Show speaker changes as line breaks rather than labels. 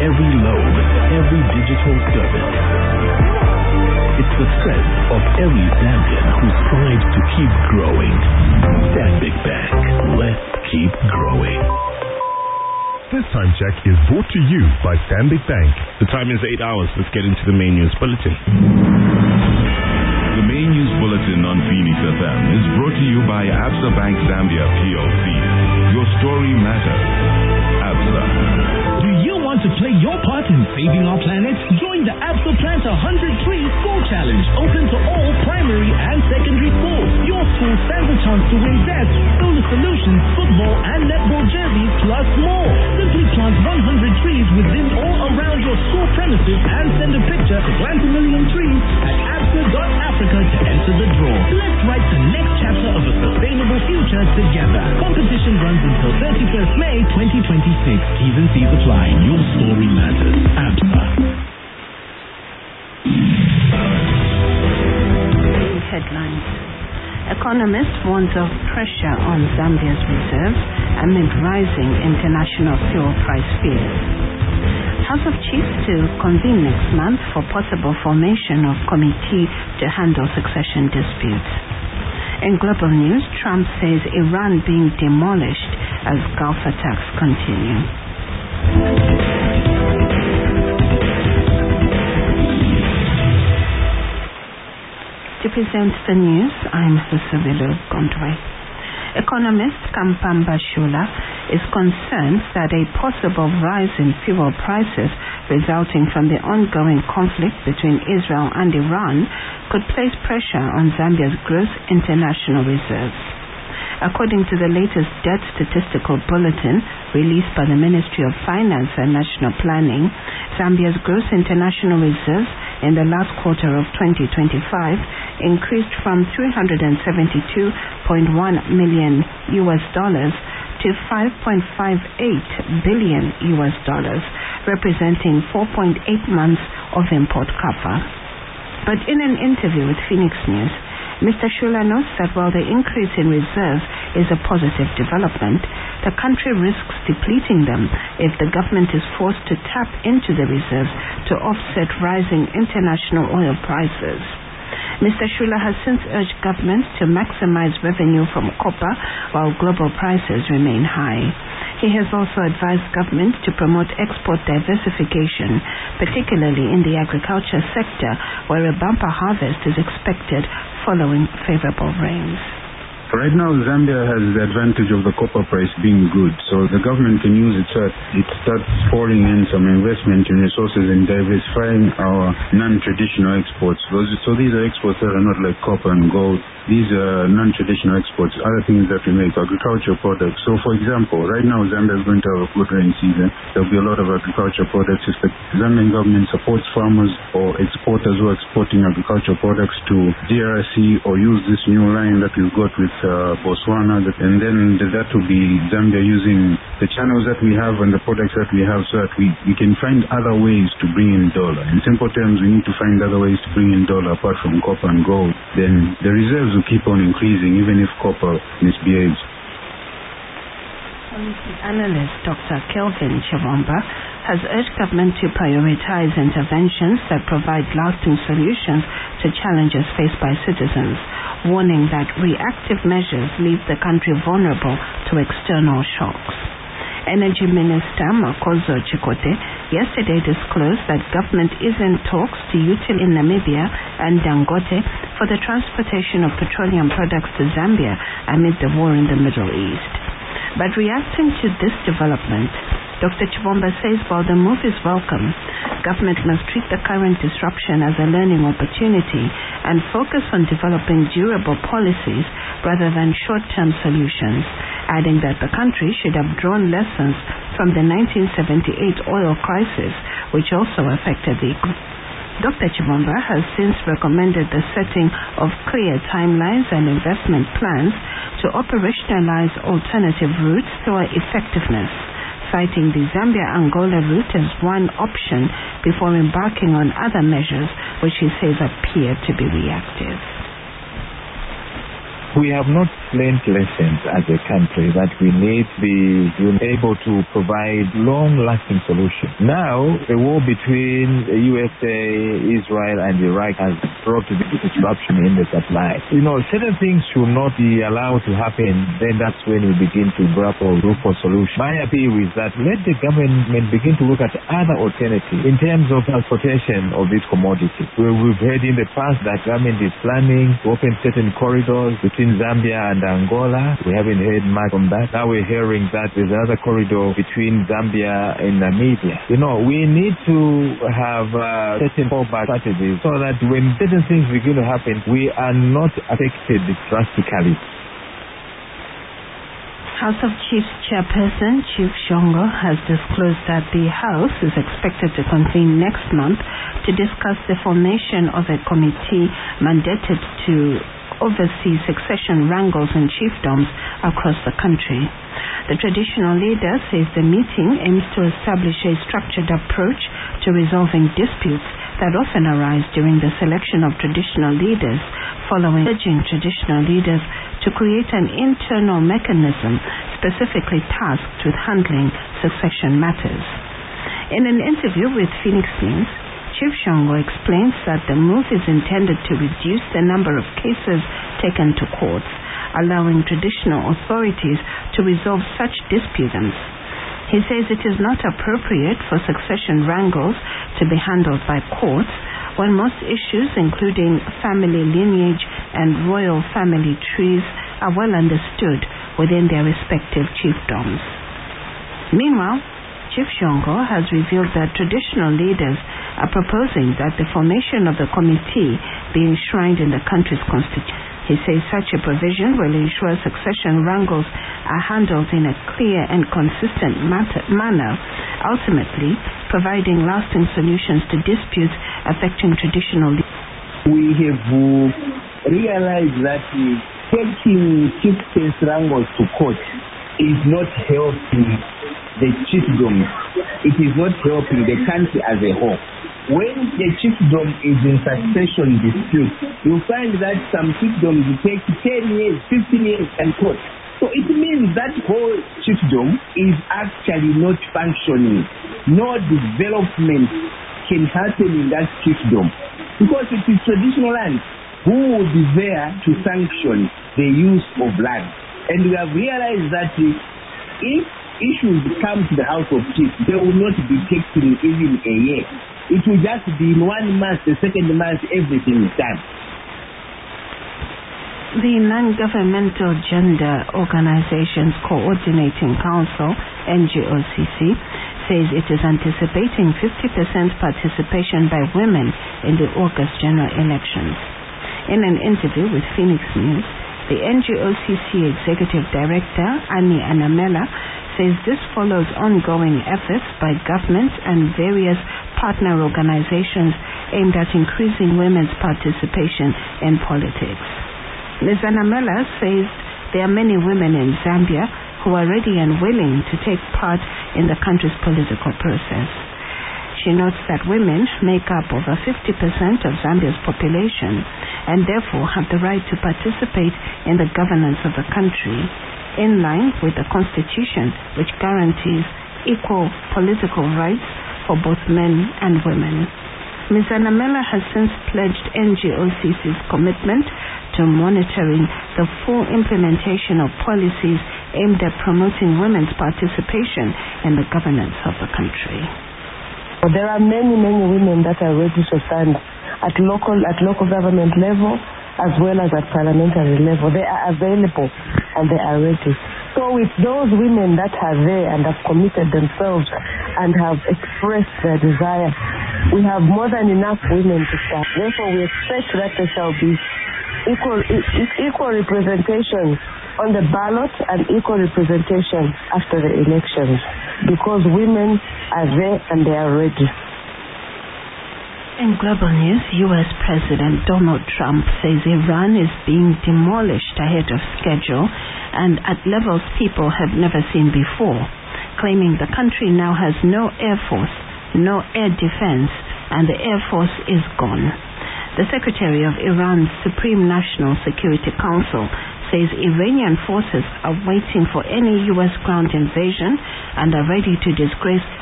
every loan, every digital service. It's the strength of every Zambian who strives to keep growing. Stanbic Bank. Let's keep growing.
This time check is brought to you by Stanbic Bank.
The time is 8 hours. Let's get into the main news bulletin.
The main news bulletin on Phoenix FM is brought to you by Absa Bank Zambia PLC. Your story matters. Absa.
Do you want to play your part in saving our planet? Join the Absa Plant 100 Trees School Challenge, open to all primary and secondary schools. Your school stands a chance to win desks, solar solutions, football and netball jerseys, plus more. Simply plant 100 trees within or around your school premises and send a picture to Plant a Million Trees at absa.africa to enter the draw. Let's write the next chapter of a sustainable future together. Competition runs until 31st May 2026. T's and C's apply. Your story matters. ABSA.
Headlines. Economist warns of pressure on Zambia's reserves amid rising international fuel price fears. House of Chiefs to convene next month for possible formation of committee to handle succession disputes. In global news, Trump says Iran being demolished as Gulf attacks continue. To present the news, I'm Susavilo Gondwe. Economist Kampamba Shula is concerned that a possible rise in fuel prices resulting from the ongoing conflict between Israel and Iran could place pressure on Zambia's gross international reserves. According to the latest debt statistical bulletin released by the Ministry of Finance and National Planning, Zambia's gross international reserves in the last quarter of 2025 increased from $372.1 million to $5.58 billion, representing 4.8 months of import cover. But in an interview with Phoenix News, Mr. Shula notes that while the increase in reserves is a positive development, the country risks depleting them if the government is forced to tap into the reserves to offset rising international oil prices. Mr. Shula has since urged governments to maximize revenue from copper while global prices remain high. He has also advised governments to promote export diversification, particularly in the agriculture sector, where a bumper harvest is expected following favorable rains.
Right now, Zambia has the advantage of the copper price being good, so the government can use it starts pouring in some investment in resources and diversifying our non-traditional exports. So these are exports that are not like copper and gold. These are non-traditional exports, other things that we make, agricultural products. So for example, right now Zambia is going to have a good rain season. There will be a lot of agricultural products. If the Zambian government supports farmers or exporters who are exporting agricultural products to DRC or use this new line that we've got with Botswana, and then that will be Zambia using the channels that we have and the products that we have so that we can find other ways to bring in dollar. In simple terms, we need to find other ways to bring in dollar apart from copper and gold. Then the reserves will keep on increasing even if copper misbehaves.
Policy analyst Dr. Kelvin Chivomba has urged government to prioritize interventions that provide lasting solutions to challenges faced by citizens, warning that reactive measures leave the country vulnerable to external shocks. Energy Minister Makozo Chikote yesterday disclosed that government is in talks to UTIL in Namibia and Dangote for the transportation of petroleum products to Zambia amid the war in the Middle East. But reacting to this development, Dr. Chivomba says while the move is welcome, government must treat the current disruption as a learning opportunity and focus on developing durable policies rather than short-term solutions, adding that the country should have drawn lessons from the 1978 oil crisis, which also affected the economy. Dr. Chivomba has since recommended the setting of clear timelines and investment plans to operationalize alternative routes to effectiveness, citing the Zambia-Angola route as one option before embarking on other measures which he says appear to be reactive.
We have not learned lessons as a country that we need to be able to provide long-lasting solutions. Now, the war between the USA, Israel, and Iraq has brought to the disruption in the supply. Certain things should not be allowed to happen. Then that's when we begin to grapple, look for solutions. My appeal is that let the government begin to look at other alternatives in terms of transportation of these commodities. We've heard in the past that government is planning to open certain corridors between Zambia and Angola. We haven't heard much on that. Now we're hearing that there's another corridor between Zambia and Namibia. We need to have certain fallback strategies so that when certain things begin to happen, we are not affected drastically.
House of Chiefs Chairperson Chief Shongo has disclosed that the House is expected to convene next month to discuss the formation of a committee mandated to oversee succession wrangles and chiefdoms across the country. The traditional leader says the meeting aims to establish a structured approach to resolving disputes that often arise during the selection of traditional leaders, following urging traditional leaders to create an internal mechanism specifically tasked with handling succession matters. In an interview with Phoenix News, Chief Shongo explains that the move is intended to reduce the number of cases taken to courts, allowing traditional authorities to resolve such disputants. He says it is not appropriate for succession wrangles to be handled by courts when most issues, including family lineage and royal family trees, are well understood within their respective chiefdoms. Meanwhile, Chief Shongo has revealed that traditional leaders are proposing that the formation of the committee be enshrined in the country's constitution. He says such a provision will ensure succession wrangles are handled in a clear and consistent manner, ultimately providing lasting solutions to disputes affecting traditional leaders.
We have realized that taking chieftains wrangles to court is not helping the chiefdom. It is not helping the country as a whole. When the chiefdom is in succession dispute, you find that some chiefdoms take 10 years, 15 years and court. So it means that whole chiefdom is actually not functioning. No development can happen in that chiefdom because it is traditional land. Who will be there to sanction the use of land? And we have realized that if issues come to the House of Chiefs, they will not be taking even a year. It will just be in 1 month, the second month, everything is done.
The Non-Governmental Gender Organizations Coordinating Council, NGOCC, says it is anticipating 50% participation by women in the August general elections. In an interview with Phoenix News, the NGOCC Executive Director, Annie Anamela, says this follows ongoing efforts by governments and various partner organizations aimed at increasing women's participation in politics. Ms. Anamela says there are many women in Zambia who are ready and willing to take part in the country's political process. She notes that women make up over 50% of Zambia's population and therefore have the right to participate in the governance of the country, in line with the Constitution, which guarantees equal political rights for both men and women. Ms. Anamela has since pledged NGOCC's commitment to monitoring the full implementation of policies aimed at promoting women's participation in the governance of the country.
There are many women that are ready to stand at local government level as well as at parliamentary level. They are available and they are ready. So with those women that are there and have committed themselves and have expressed their desire, we have more than enough women to start. Therefore, we expect that there shall be equal representation on the ballot and equal representation after the elections, because women are there and they are ready.
In global news, U.S. President Donald Trump says Iran is being demolished ahead of schedule and at levels people have never seen before, claiming the country now has no air force, no air defense, and the air force is gone. The Secretary of Iran's Supreme National Security Council says Iranian forces are waiting for any U.S. ground invasion and are ready to disgrace